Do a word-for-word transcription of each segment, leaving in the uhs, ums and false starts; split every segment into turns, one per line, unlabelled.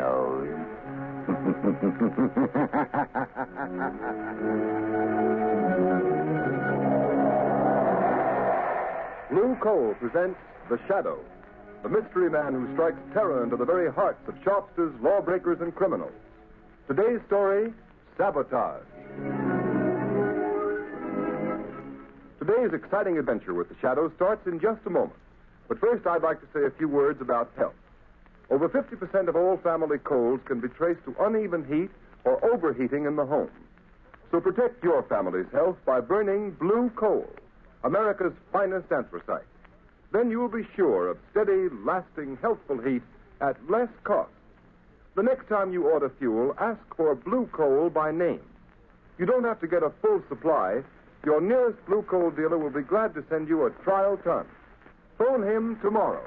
nose.
Blue Coal presents The Shadow, the mystery man who strikes terror into the very hearts of shopsters, lawbreakers, and criminals. Today's story, Sabotage. Today's exciting adventure with The Shadow starts in just a moment. But first, I'd like to say a few words about health. Over fifty percent of all family colds can be traced to uneven heat or overheating in the home. So protect your family's health by burning Blue Coal, America's finest anthracite. Then you will be sure of steady, lasting, healthful heat at less cost. The next time you order fuel, ask for Blue Coal by name. You don't have to get a full supply. Your nearest Blue Coal dealer will be glad to send you a trial ton. Phone him tomorrow.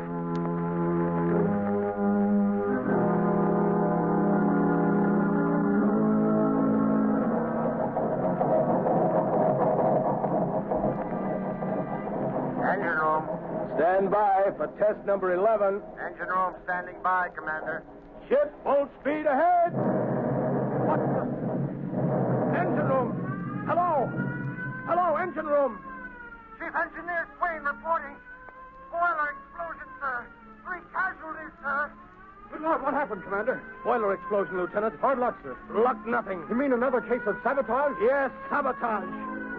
Engine room.
Stand by for test number eleven.
Engine room standing by, Commander.
Ship full speed ahead. What the? Engine room. Hello. Hello, engine room.
Chief Engineer Swain reporting. Boiler explosion, sir. Three casualties, sir.
Good Lord, what happened, Commander? Boiler explosion, Lieutenant. Hard luck, sir. Luck nothing. You mean another case of sabotage? Yes, sabotage.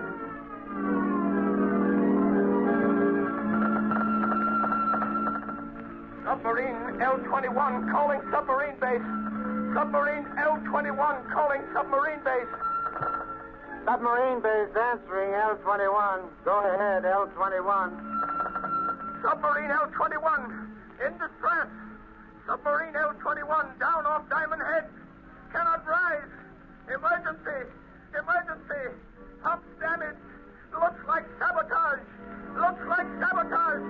Submarine L twenty-one calling submarine base. Submarine L twenty-one calling submarine base.
Submarine base answering L twenty-one. Go ahead, L twenty-one.
Submarine L twenty-one in distress. Submarine L twenty-one down off Diamond Head. Cannot rise. Emergency. Emergency. Pumps damaged. Looks like sabotage. Looks like sabotage.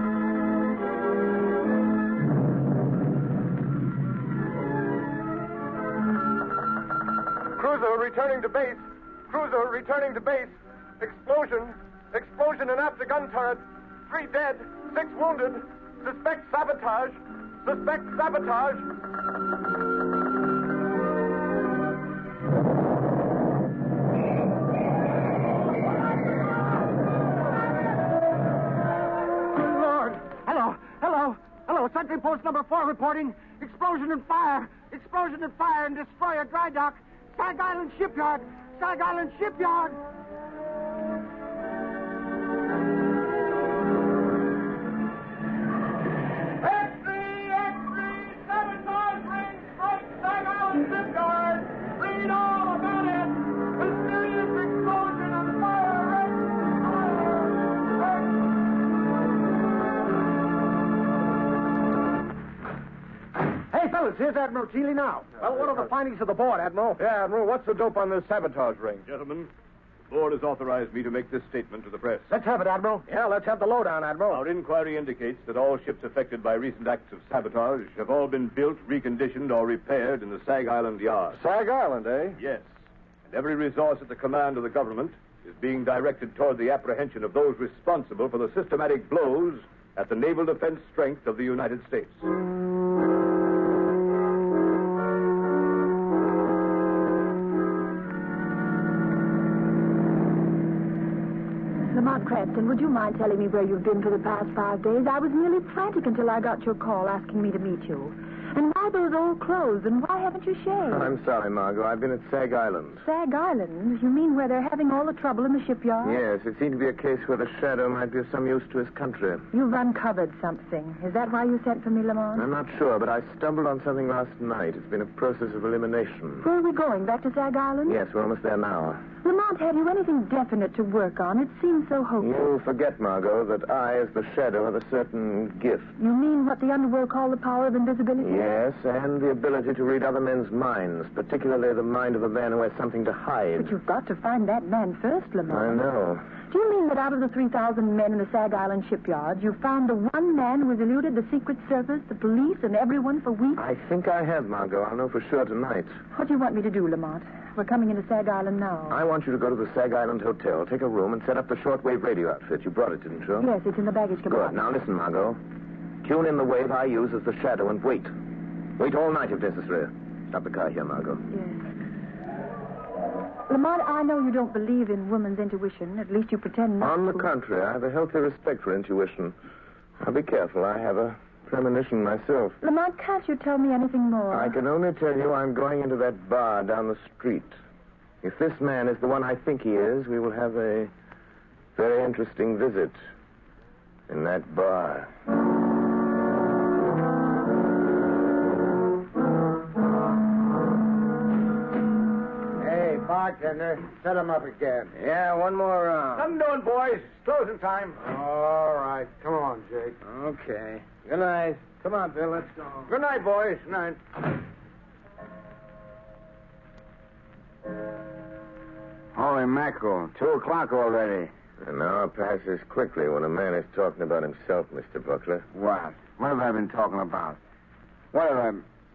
Cruiser returning to base. Cruiser returning to base. Explosion. Explosion in after gun turret. Three dead. Six wounded. Suspect sabotage. Suspect sabotage. Lord. Hello. Hello. Hello. Sentry post number four reporting. Explosion and fire. Explosion and fire and destroyer dry dock. Sag Island Shipyard. Sag Island Shipyard. X three, X three, sabotage ring, strike Sag Island Shipyard. Read all about it. Mysterious explosion and fire. Hey, fellas, here's Admiral Keeley now. Well, what are the findings of the board, Admiral?
Yeah, Admiral, what's the dope on this sabotage ring?
Gentlemen, the board has authorized me to make this statement to the press.
Let's have it, Admiral. Yeah, let's have the lowdown, Admiral.
Our inquiry indicates that all ships affected by recent acts of sabotage have all been built, reconditioned, or repaired in the Sag Island yard.
Sag Island, eh?
Yes. And every resource at the command of the government is being directed toward the apprehension of those responsible for the systematic blows at the naval defense strength of the United States.
Lamont Cranston, would you mind telling me where you've been for the past five days? I was nearly frantic until I got your call asking me to meet you. And why those old clothes, and why haven't you shaved?
I'm sorry, Margot. I've been at Sag Island.
Sag Island? You mean where they're having all the trouble in the shipyard?
Yes, it seemed to be a case where the Shadow might be of some use to his country.
You've uncovered something. Is that why you sent for me, Lamont?
I'm not sure, but I stumbled on something last night. It's been a process of elimination.
Where are we going? Back to Sag Island?
Yes, we're almost there now.
Lamont, have you anything definite to work on? It seems so hopeless.
You forget, Margot, that I, as the Shadow, have a certain gift.
You mean what the underworld call the power of invisibility?
Yes, and the ability to read other men's minds, particularly the mind of a man who has something to hide.
But you've got to find that man first, Lamont.
I know.
Do you mean that out of the three thousand men in the Sag Island shipyard, you found the one man who has eluded the Secret Service, the police, and everyone for weeks?
I think I have, Margot. I'll know for sure tonight.
What do you want me to do, Lamont? We're coming into Sag Island now.
I want you to go to the Sag Island Hotel, take a room, and set up the shortwave radio outfit. You brought it, didn't you?
Yes, it's in the baggage compartment.
Good. Now listen, Margot. Tune in the wave I use as the Shadow and wait. Wait all night if necessary. Stop the car here, Margot.
Yes. Lamont, I know you don't believe in woman's intuition. At least you pretend not
On the
to.
contrary, I have a healthy respect for intuition. Now, be careful. I have a premonition myself.
Lamont, can't you tell me anything more?
I can only tell you I'm going into that bar down the street. If this man is the one I think he is, we will have a very interesting visit in that bar.
Hey, bartender, set him up again.
Yeah, one more round.
I'm doing, boys. Closing time. All right. Come on, Jake.
Okay. Good night.
Come on, Bill. Let's go. Good night, boys. Night.
Holy mackerel. Two o'clock already.
An hour passes quickly when a man is talking about himself, Mister Buckler.
What? What have I been talking about? What have I...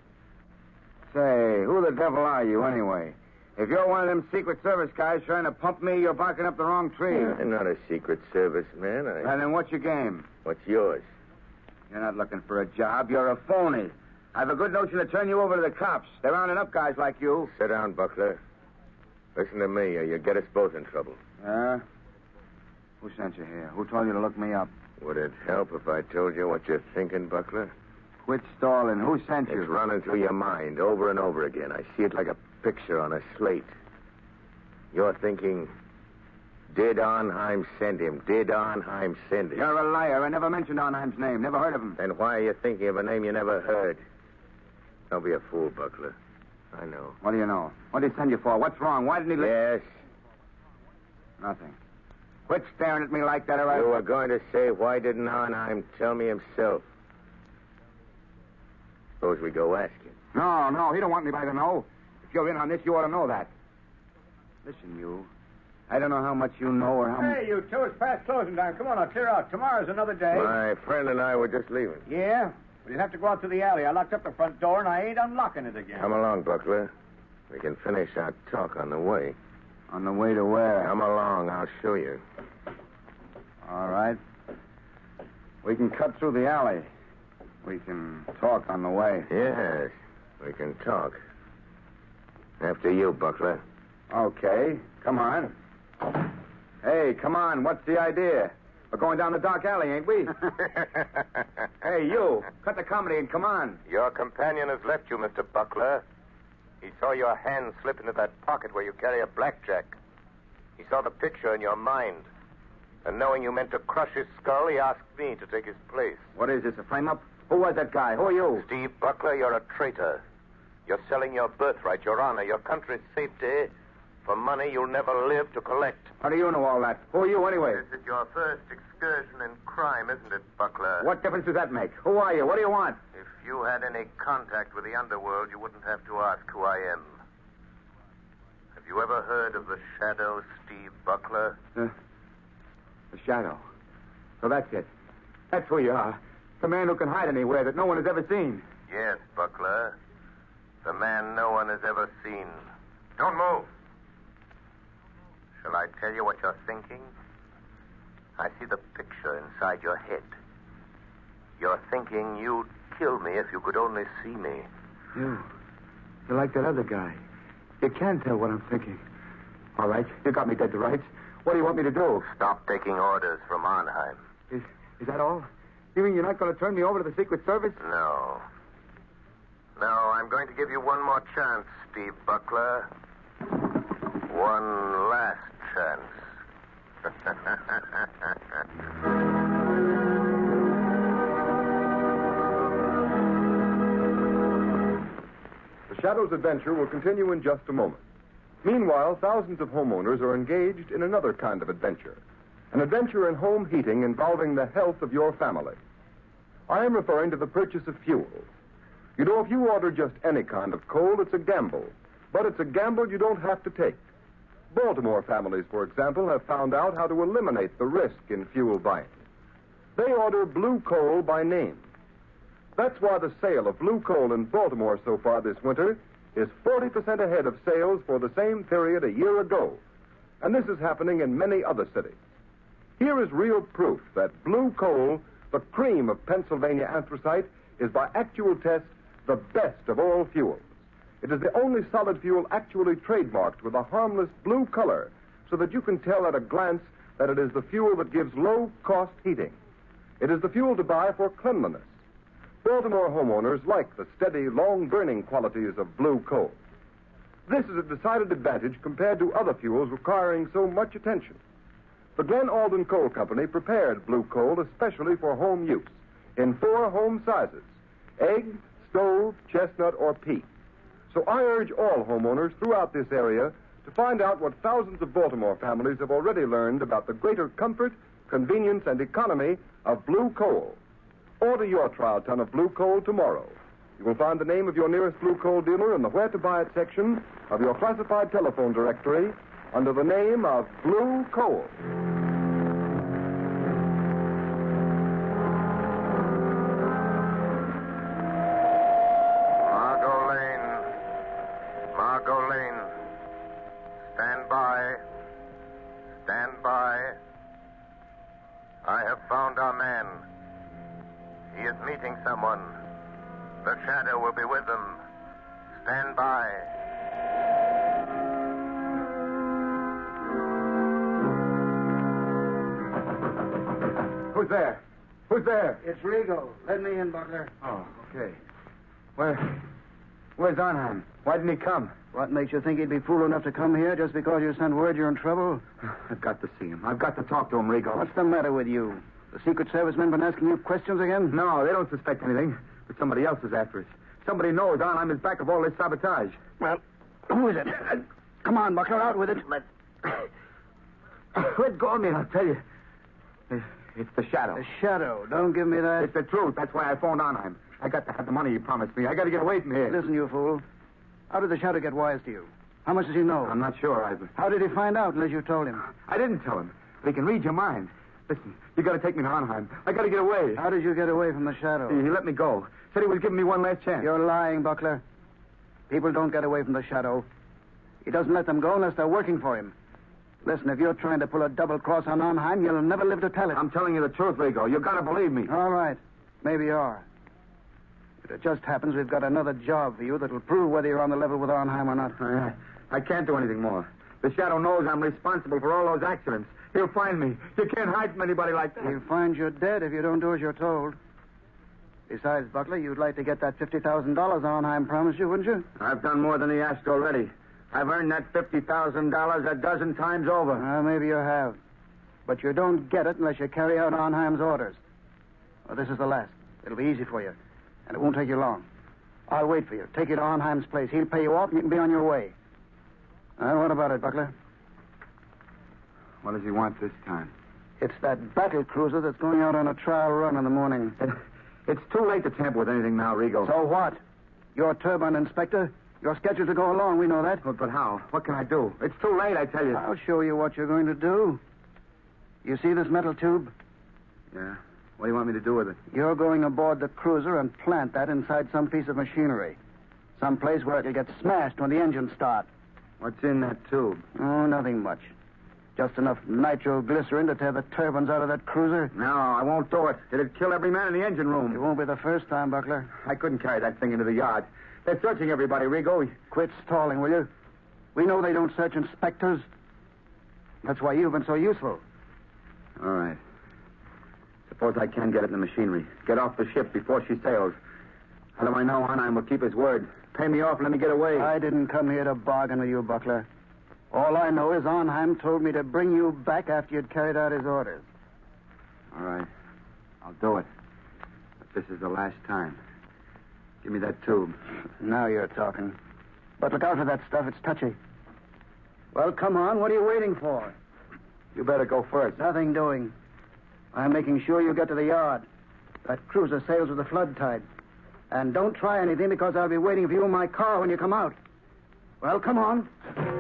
Say, who the devil are you, anyway? If you're one of them Secret Service guys trying to pump me, you're barking up the wrong tree.
I'm not a Secret Service man. I...
And then what's your game?
What's yours?
You're not looking for a job. You're a phony. I have a good notion to turn you over to the cops. They're rounding up guys like you.
Sit down, Buckler. Listen to me, or you get us both in trouble.
Huh? Who sent you here? Who told you to look me up?
Would it help if I told you what you're thinking, Buckler?
Quit stalling. Who sent you?
It's running through your mind over and over again. I see it like a picture on a slate. You're thinking, did Arnheim send him? Did Arnheim send him?
You're a liar. I never mentioned Arnheim's name. Never heard of him.
Then why are you thinking of a name you never heard? Don't be a fool, Buckler. I know.
What do you know? What did he send you for? What's wrong? Why didn't he... Li-
Yes.
Nothing. Quit staring at me like that, or I...
You were going to say, why didn't Arnheim tell me himself? Suppose we go ask him.
No, no, he don't want anybody to know. If you're in on this, you ought to know that. Listen, you. I don't know how much you know or how much...
Hey, you two, it's past closing time. Come on, I'll clear out. Tomorrow's another day.
My friend and I were just leaving.
Yeah? Well, you'll have to go out to the alley. I locked up the front door, and I ain't unlocking it again.
Come along, Buckler. We can finish our talk on the way.
On the way to where?
Come along, I'll show you.
All right. We can cut through the alley. We can talk on the way.
Yes, we can talk. After you, Buckler.
Okay, come on. Hey, come on, what's the idea? We're going down the dark alley, ain't we? Hey, you, cut the comedy and come on.
Your companion has left you, Mister Buckler. He saw your hand slip into that pocket where you carry a blackjack. He saw the picture in your mind. And knowing you meant to crush his skull, he asked me to take his place.
What is this, a frame-up? Who was that guy? Who are you?
Steve Buckler, you're a traitor. You're selling your birthright, your honor, your country's safety for money you'll never live to collect.
How do you know all that? Who are you, anyway?
This is your first excursion in crime, isn't it, Buckler?
What difference does that make? Who are you? What do you want?
If you had any contact with the underworld, you wouldn't have to ask who I am. Have you ever heard of the Shadow, Steve Buckler?
Uh, the Shadow. So that's it. That's who you are. The man who can hide anywhere that no one has ever seen.
Yes, Buckler. The man no one has ever seen. Don't move. Shall I tell you what you're thinking? I see the picture inside your head. You're thinking you'd kill me if you could only see me.
You. You're like that other guy. You can tell what I'm thinking. All right, you got me dead to rights. What do you want me to do?
Stop taking orders from Arnheim.
Is, is that all? You mean you're not going to turn me over to the Secret Service?
No. No, I'm going to give you one more chance, Steve Buckler. One last chance.
The Shadow's adventure will continue in just a moment. Meanwhile, thousands of homeowners are engaged in another kind of adventure. An adventure in home heating involving the health of your family. I am referring to the purchase of fuel. You know, if you order just any kind of coal, it's a gamble. But it's a gamble you don't have to take. Baltimore families, for example, have found out how to eliminate the risk in fuel buying. They order blue coal by name. That's why the sale of blue coal in Baltimore so far this winter is forty percent ahead of sales for the same period a year ago. And this is happening in many other cities. Here is real proof that blue coal, the cream of Pennsylvania anthracite, is by actual test the best of all fuels. It is the only solid fuel actually trademarked with a harmless blue color, so that you can tell at a glance that it is the fuel that gives low-cost heating. It is the fuel to buy for cleanliness. Baltimore homeowners like the steady, long-burning qualities of blue coal. This is a decided advantage compared to other fuels requiring so much attention. The Glen Alden Coal Company prepared blue coal especially for home use in four home sizes: egg, stove, chestnut, or peat. So I urge all homeowners throughout this area to find out what thousands of Baltimore families have already learned about the greater comfort, convenience, and economy of blue coal. Order your trial ton of blue coal tomorrow. You will find the name of your nearest blue coal dealer in the Where to Buy It section of your classified telephone directory under the name of Blue Coal.
Margot Lane. Margot Lane. Stand by. Stand by. I have found our man. He is meeting someone. The shadow will be with them. Stand by.
Who's there? Who's there?
It's Rigo. Let me in, Butler.
Oh, okay. Where... Where's Arnheim? Why didn't he come?
What makes you think he'd be fool enough to come here just because you sent word you're in trouble?
I've got to see him. I've got to talk to him, Rigo.
What's the matter with you? The Secret Service men been asking you questions again?
No, they don't suspect anything. But somebody else is after us. Somebody knows Arnheim is back of all this sabotage.
Well, who is it? Uh, come on, Buckler, out with it.
Let... Let go of me, I'll tell you. It's the Shadow.
The Shadow. Don't give me that.
It's the truth. That's why I phoned Arnheim. I got to have the money he promised me. I got to get away from here.
Listen, you fool. How did the Shadow get wise to you? How much does he know?
I'm not sure, Ivan.
How did he find out unless you told him?
I didn't tell him. But he can read your mind. Listen, you got to take me to Arnheim. I got to get away.
How did you get away from the Shadow?
He, he let me go. Said he was giving me one last chance.
You're lying, Buckler. People don't get away from the Shadow. He doesn't let them go unless they're working for him. Listen, if you're trying to pull a double cross on Arnheim, you'll never live to tell it.
I'm telling you the truth, Rigo. You got to believe me.
All right. Maybe you are. But it just happens we've got another job for you that'll prove whether you're on the level with Arnheim or not.
I, I can't do anything more. The Shadow knows I'm responsible for all those accidents. He'll find me. You can't hide from anybody like that.
He'll find you dead if you don't do as you're told. Besides, Buckler, you'd like to get that fifty thousand dollars Arnheim promised you, wouldn't you?
I've done more than he asked already. I've earned that fifty thousand dollars a dozen times over.
Well, maybe you have. But you don't get it unless you carry out Arnheim's orders. Well, this is the last. It'll be easy for you. And it won't take you long. I'll wait for you. Take you to Arnheim's place. He'll pay you off and you can be on your way. Well, what about it, Buckler?
What does he want this time?
It's that battle cruiser that's going out on a trial run in the morning.
It's too late to tamper with anything now, Rigo.
So what? You're turbine inspector. You're scheduled to go along. We know that.
But, but how? What can I do? It's too late, I tell you.
I'll show you what you're going to do. You see this metal tube?
Yeah. What do you want me to do with it?
You're going aboard the cruiser and plant that inside some piece of machinery. Some place where it'll get smashed when the engines start.
What's in that tube?
Oh, nothing much. Just enough nitroglycerin to tear the turbines out of that cruiser.
No, I won't do it. It'd kill every man in the engine room.
It won't be the first time, Buckler.
I couldn't carry that thing into the yard. They're searching everybody, Rigo.
Quit stalling, will you? We know they don't search inspectors. That's why you've been so useful.
All right. Suppose I can get it in the machinery. Get off the ship before she sails. How do I know Arnheim will keep his word? Pay me off and let me get away.
I didn't come here to bargain with you, Buckler. All I know is Arnheim told me to bring you back after you'd carried out his orders.
All right. I'll do it. But this is the last time. Give me that tube.
Now you're talking. But look out for that stuff. It's touchy. Well, come on. What are you waiting for?
You better go first.
Nothing doing. I'm making sure you get to the yard. That cruiser sails with the flood tide. And don't try anything because I'll be waiting for you in my car when you come out. Well, come on.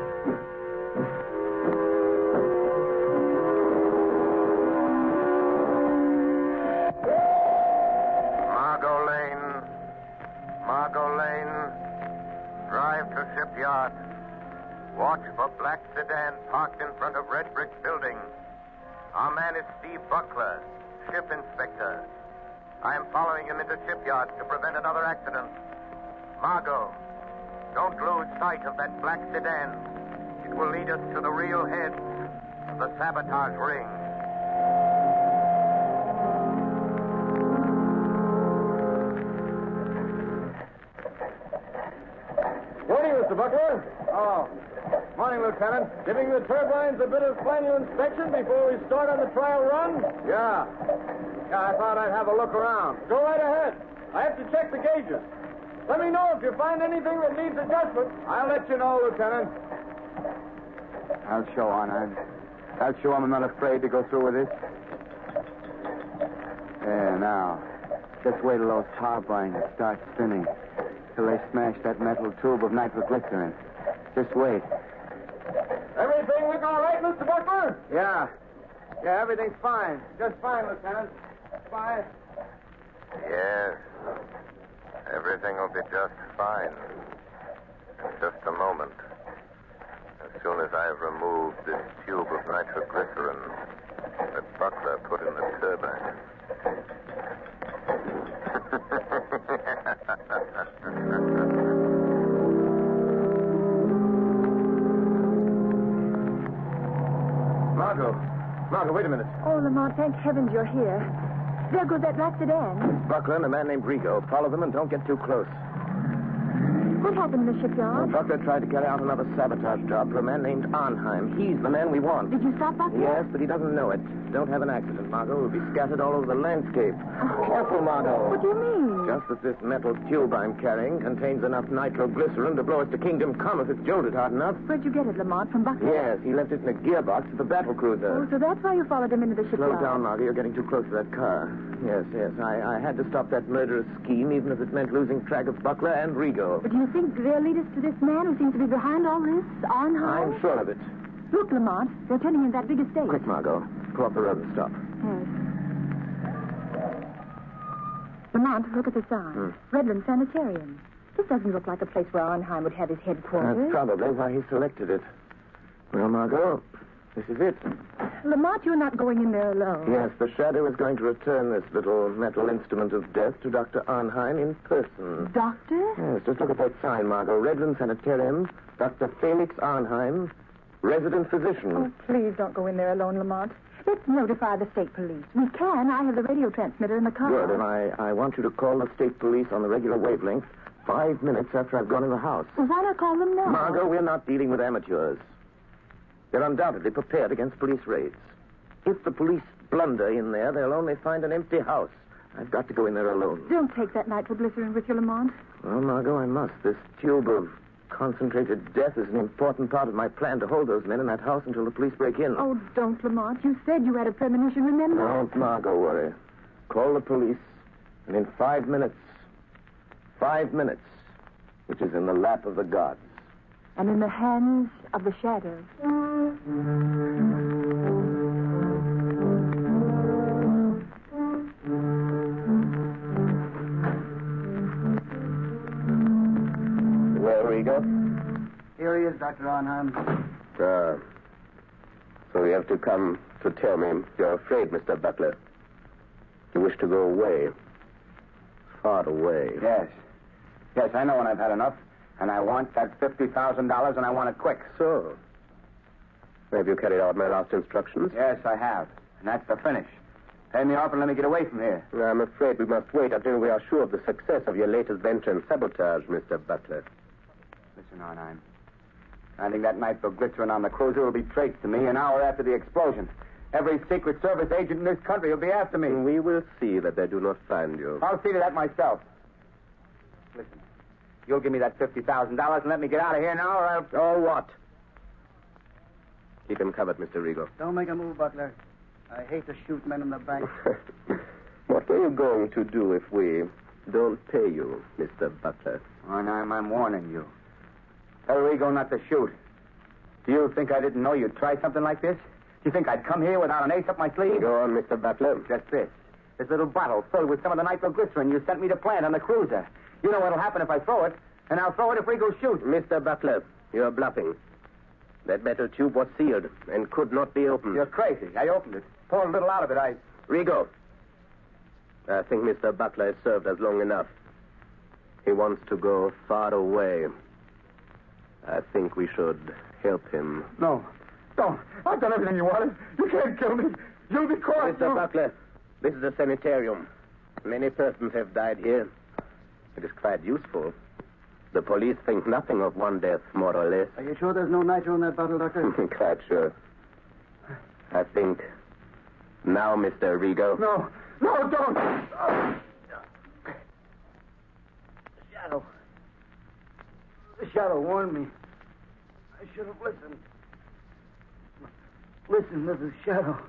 Margot Lane. Margot Lane. Drive to shipyard. Watch for black sedan parked in front of red brick building. Our man is Steve Buckler, ship inspector. I am following him into shipyard to prevent another accident. Margot, don't lose sight of that black sedan. It will lead us to the real head of the sabotage ring.
Morning, Mister Buckler.
Oh. Morning, Lieutenant.
Giving the turbines a bit of final inspection before we start on the trial run?
Yeah. Yeah, I thought I'd have a look around.
Go right ahead. I have to check the gauges. Let me know if you find anything that needs adjustment.
I'll let you know, Lieutenant. I'll show on. I'm, I'll show him I'm not afraid to go through with this. There, now. Just wait till those turbines start spinning. Till they smash that metal tube of nitroglycerin. Just wait.
Everything looking all right, Mister Buckler?
Yeah. Yeah, everything's fine. Just fine, Lieutenant. Fine.
Yes. Everything will be just fine. In just a moment. As soon as I've removed this tube of nitroglycerin that Buckler put in the turbine.
Margot. Margot, wait a minute.
Oh, Lamont, thank heavens you're here. There goes that black sedan.
Buckler and a man named Rigo. Follow them and don't get too close.
What happened in the shipyard?
Buckler tried to carry out another sabotage job for a man named Arnheim. He's the man we want.
Did you stop Buckler?
Yes, but he doesn't know it. Don't have an accident, Margot. We'll be scattered all over the landscape. Careful, Margot.
What do you mean?
Just that this metal tube I'm carrying contains enough nitroglycerin to blow us to Kingdom Come if it's jolted hard enough.
Where'd you get it, Lamont? From Buckler?
Yes, he left it in a gearbox at the battle cruiser.
Oh, so that's why you followed him into the shipyard.
Slow down, Margot. You're getting too close to that car. Yes, yes. I, I had to stop that murderous scheme, even if it meant losing track of Buckler and Rigo.
But do you think they'll lead us to this man who seems to be behind all this, Arnheim?
I'm sure of it.
Look, Lamont, they're turning in that big estate.
Quick, Margot. Pull up the road and stop.
Yes. Lamont, look at the sign.
Hmm.
Redland Sanitarium. This doesn't look like a place where Arnheim would have his headquarters.
That's probably why he selected it. Well, Margot, this is it.
Lamont, you're not going in there alone.
Yes, the Shadow is going to return this little metal instrument of death to Doctor Arnheim in person.
Doctor?
Yes, just look at that sign, Margot. Redland Sanitarium, Doctor Felix Arnheim, resident physician.
Oh, please don't go in there alone, Lamont. Let's notify the state police. We can. I have the radio transmitter in the car.
Good, and I, I want you to call the state police on the regular wavelength five minutes after I've gone in the house.
Well, why not call them now?
Margot, we're not dealing with amateurs. They're undoubtedly prepared against police raids. If the police blunder in there, they'll only find an empty house. I've got to go in there alone.
Don't take that nitroglycerin with you, Lamont.
Well, Margot, I must. This tube of concentrated death is an important part of my plan to hold those men in that house until the police break in.
Oh, don't, Lamont. You said you had a premonition, remember?
Don't, Margot, worry. Call the police, and in five minutes, five minutes, which is in the lap of the gods.
And in the hands of the shadows.
Where we go?
Here he is, Doctor Arnheim.
Ah. So you have to come to tell me you're afraid, Mister Butler. You wish to go away. Far away.
Yes. Yes, I know when I've had enough. And I want that fifty thousand dollars, and I want it quick.
So, have you carried out my last instructions?
Yes, I have. And that's the finish. Pay me off and let me get away from here.
I'm afraid we must wait until we are sure of the success of your latest venture in sabotage, Mister Butler.
Listen, Arnheim. I think that nitroglycerin on the cruiser will be traced to me an hour after the explosion. Every Secret Service agent in this country will be after me.
We will see that they do not find you.
I'll see to that myself. Listen, you'll give me that fifty thousand dollars and let me get out of here now, or I'll...
Or what? Keep him covered, Mister Rigo.
Don't make a move, Butler. I hate to shoot men in the back.
What are you going to do if we don't pay you, Mister Butler?
Arnheim, I'm warning you. Tell Rigo not to shoot. Do you think I didn't know you'd try something like this? Do you think I'd come here without an ace up my sleeve?
Go on, Mister Butler.
Just this. This little bottle filled with some of the nitroglycerin you sent me to plant on the cruiser. You know what'll happen if I throw it, and I'll throw it if Rigo shoots.
Mister Butler, you're bluffing. That metal tube was sealed and could not be opened.
You're crazy. I opened it. Poured a little out of it. I...
Rigo, I think Mister Butler has served us long enough. He wants to go far away. I think we should help him.
No. Don't. I've done everything you wanted. You can't kill me. You'll be caught.
Mister Buckler, this is a sanitarium. Many persons have died here. It is quite useful. The police think nothing of one death, more or less.
Are you sure there's no nitro in that bottle, Doctor?
Quite sure. I think now, Mister Rigo.
No. No, don't. Oh. Shadow. The shadow warned me. I should have listened. Listen to the shadow.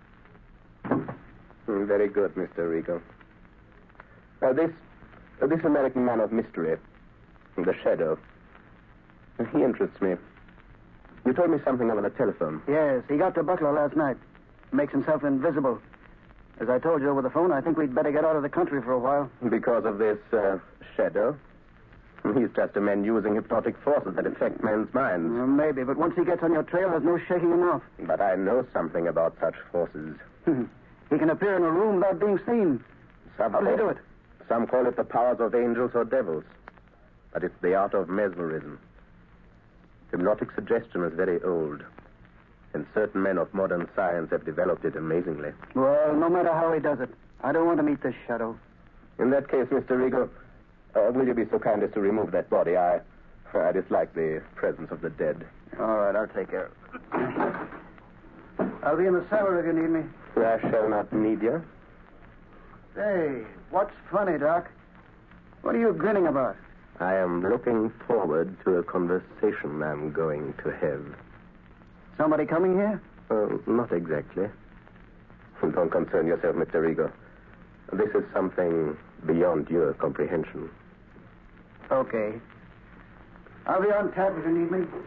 Mm, very good, Mister Rigo. Uh, this, uh, this American man of mystery, the shadow, he interests me. You told me something over the telephone.
Yes, he got to Butler last night. Makes himself invisible. As I told you over the phone, I think we'd better get out of the country for a while.
Because of this uh, shadow? He's just a man using hypnotic forces that affect men's minds.
Well, maybe, but once he gets on your trail, there's no shaking him off.
But I know something about such forces.
He can appear in a room without being seen.
Some
How do they do it?
Some call it the powers of angels or devils. But it's the art of mesmerism. Hypnotic suggestion is very old. And certain men of modern science have developed it amazingly.
Well, no matter how he does it, I don't want to meet this shadow.
In that case, Mister Rigo, uh, will you be so kind as to remove that body? I, I dislike the presence of the dead.
All right, I'll take care of it. I'll be in the cellar if you need me.
I shall not need you.
Hey, what's funny, Doc? What are you grinning about?
I am looking forward to a conversation I'm going to have.
Somebody coming here?
Uh, not exactly. Don't concern yourself, Mister Rigo. This is something beyond your comprehension.
Okay. I'll be on tap if you need me.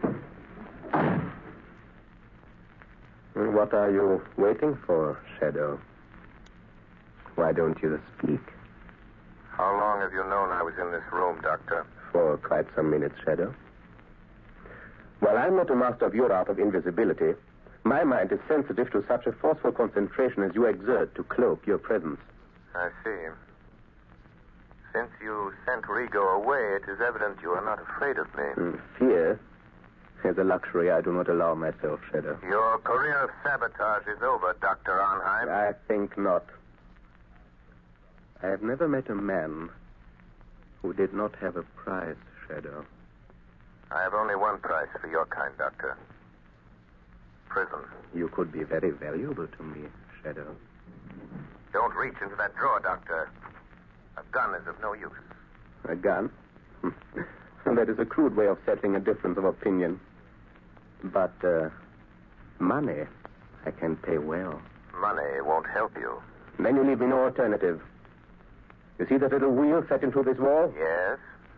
What are you waiting for, Shadow? Why don't you speak?
How long have you known I was in this room, Doctor?
For quite some minutes, Shadow. While I'm not a master of your art of invisibility, my mind is sensitive to such a forceful concentration as you exert to cloak your presence.
I see. Since you sent Rigo away, it is evident you are not afraid of me.
Mm, fear is a luxury I do not allow myself, Shadow.
Your career of sabotage is over, Doctor Arnheim.
I think not. I have never met a man who did not have a price, Shadow.
I have only one price for your kind, Doctor. Prison.
You could be very valuable to me, Shadow.
Don't reach into that drawer, Doctor. A gun is of no use.
A gun? That is a crude way of settling a difference of opinion. But, uh, money, I can pay well.
Money won't help you.
Then you leave me no alternative. You see that little wheel set into this wall?
Yes.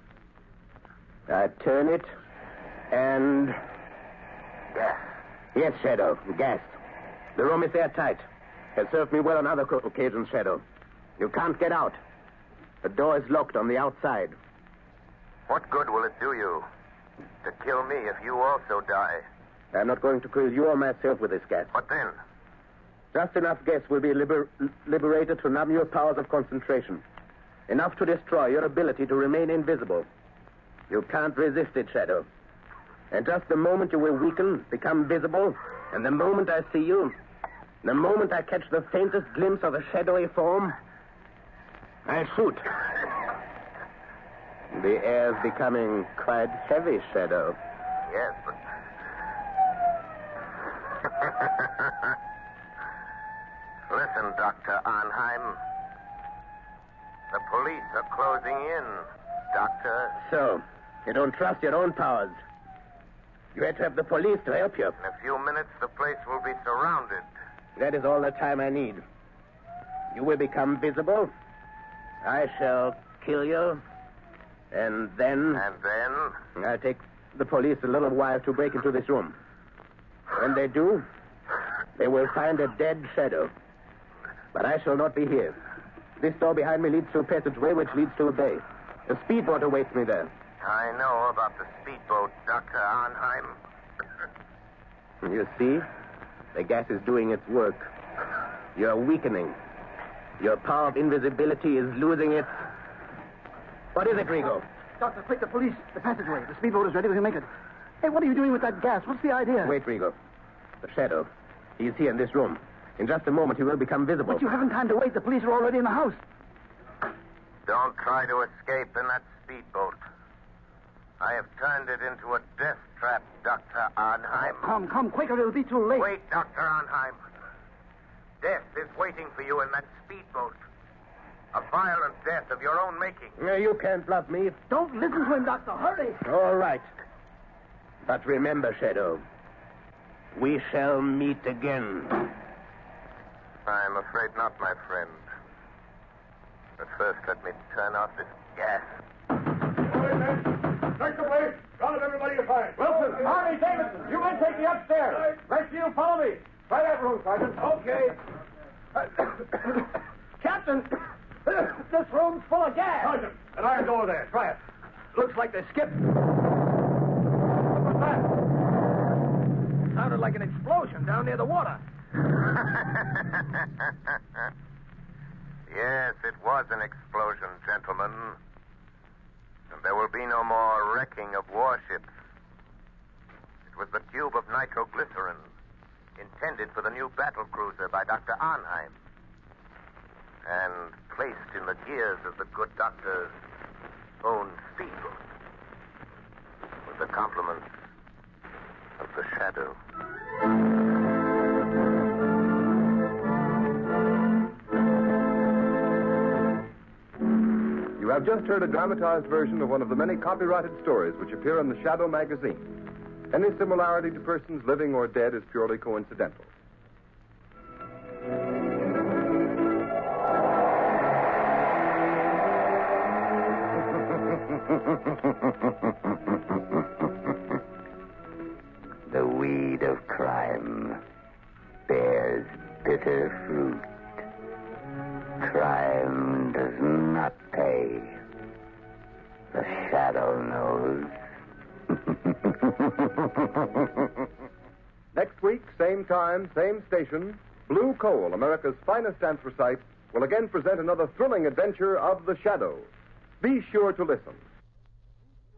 I turn it, and...
Gas.
Yes, Shadow, gas. The room is airtight. Has served me well on other occasions, Shadow. You can't get out. The door is locked on the outside.
What good will it do you to kill me if you also die?
I'm not going to kill you or myself with this gas.
What then?
Just enough gas will be liber- liberated to numb your powers of concentration. Enough to destroy your ability to remain invisible. You can't resist it, Shadow. And just the moment you will weaken, become visible, and the moment I see you, the moment I catch the faintest glimpse of a shadowy form, I shoot. The air's becoming quite heavy, Shadow.
Yes, but... Listen, Doctor Arnheim. The police are closing in, Doctor.
So, you don't trust your own powers. You had to have the police to help you.
In a few minutes, the place will be surrounded.
That is all the time I need. You will become visible. I shall kill you. And then...
And then?
I'll take the police a little while to break into this room. When they do, they will find a dead Shadow. But I shall not be here. This door behind me leads to a passageway which leads to a bay. A speedboat awaits me there.
I know about the speedboat, Doctor Arnheim.
You see? The gas is doing its work. You're weakening. Your power of invisibility is losing its... What is it, Rigo?
Doctor, quick, the police, the passageway. The speedboat is ready. We can make it. Hey, what are you doing with that gas? What's the idea?
Wait, Rigo. The shadow. He is here in this room. In just a moment, he will become visible.
But you haven't time to wait. The police are already in the house.
Don't try to escape in that speedboat. I have turned it into a death trap, Doctor Arnheim.
Come, come, quicker. It'll be too late.
Wait, Doctor Arnheim. Death is waiting for you in that speedboat. A violent death of your own making.
No, you can't bluff me.
Don't listen to him, Doctor. Hurry.
All right. But remember, Shadow, we shall meet again.
I'm afraid not, my friend. But first, let me turn off this gas.
Take the place. Round everybody you find. Wilson, Harvey, Davidson, you men take me upstairs. Rest of you follow me. Try that room, Sergeant. Okay.
Captain, this room's full of gas.
Sergeant, an iron door there. Try it. Looks like they skipped. What was that?
Sounded like an explosion down near the water.
Yes, it was an explosion, gentlemen. And there will be no more wrecking of warships. It was the tube of nitroglycerin intended for the new battle cruiser by Doctor Arnheim and placed in the gears of the good doctor's own speedboat with the compliments of the Shadow.
You have just heard a dramatized version of one of the many copyrighted stories which appear in the Shadow magazine. Any similarity to persons living or dead is purely coincidental.
The weed of crime bears bitter fruit. Crime does not pay. The Shadow knows.
Next week, same time, same station, Blue Coal, America's finest anthracite, will again present another thrilling adventure of the Shadow. Be sure to listen.